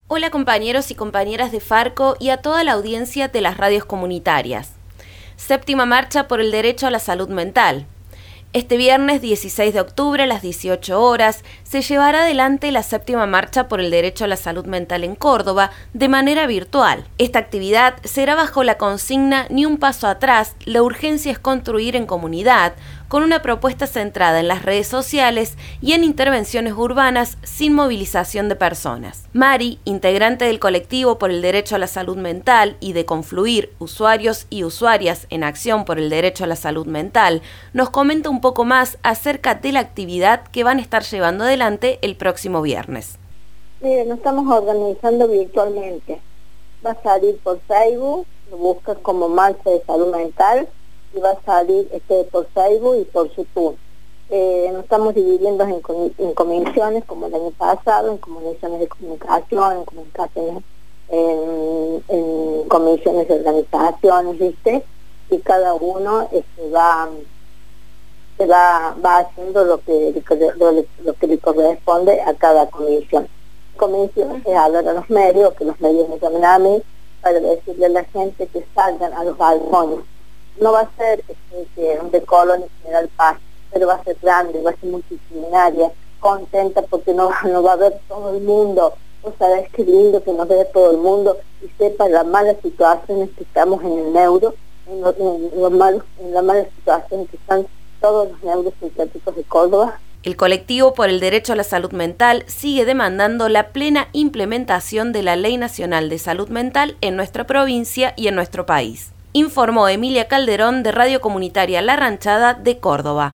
Hola compañeros y compañeras de Farco y a toda la audiencia de las radios comunitarias. Séptima marcha por el derecho a la salud mental. Este viernes 16 de octubre a las 18 horas se llevará adelante la séptima marcha por el derecho a la salud mental en Córdoba de manera virtual. Esta actividad será bajo la consigna Ni un paso atrás, la urgencia es construir en comunidad, con una propuesta centrada en las redes sociales y en intervenciones urbanas sin movilización de personas. Mari, integrante del colectivo por el derecho a la salud mental y de Confluir, usuarios y usuarias en acción por el derecho a la salud mental, nos comenta un poco más acerca de la actividad que van a estar llevando adelante el próximo viernes. Nos estamos organizando virtualmente. Va a salir por Facebook, lo buscas como Marcha de Salud Mental, y va a salir por Facebook y por YouTube. Nos estamos dividiendo en comisiones, como el año pasado, en comisiones de comunicación, en comisiones de organizaciones, ¿viste? Y cada uno va haciendo lo que le corresponde a cada comisión. Comisión es hablar a los medios, que los medios me llamen a mí, para decirle a la gente que salgan a los balcones. No va a ser de Colón y General Paz, pero va a ser grande, va a ser multitudinaria, contenta porque no va a ver todo el mundo. Vos sabés qué lindo que nos vea todo el mundo y sepa las malas situaciones que estamos en el neuro, en la mala situación que están todos los neuropsiquiátricos de Córdoba. El colectivo por el derecho a la salud mental sigue demandando la plena implementación de la Ley Nacional de Salud Mental en nuestra provincia y en nuestro país. Informó Emilia Calderón de Radio Comunitaria La Ranchada de Córdoba.